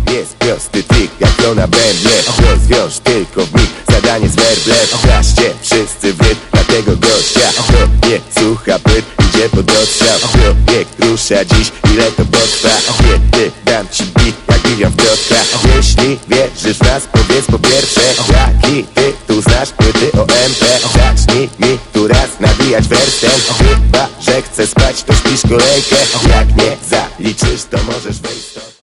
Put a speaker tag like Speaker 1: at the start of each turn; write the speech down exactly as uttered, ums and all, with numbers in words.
Speaker 1: jest prosty trik, jak to na bęble. Rozwiąż tylko w mig zadanie z werble. Wreszcie wszyscy w rytm na tego gościa. Kto nie słucha pyt, idzie pod odstrzał. Projekt rusza dziś, ile to potrwa? Kiedy dam ci bit, jak William w Piotra. Jeśli wierzysz w nas, powiedz po pierwsze, jaki ty tu znasz płyty o M P. Zacznij mi tu raz nabijać wersem. Chyba że chcesz spać, to śpisz kolejkę. Jak nie zaliczysz, to możesz wejść.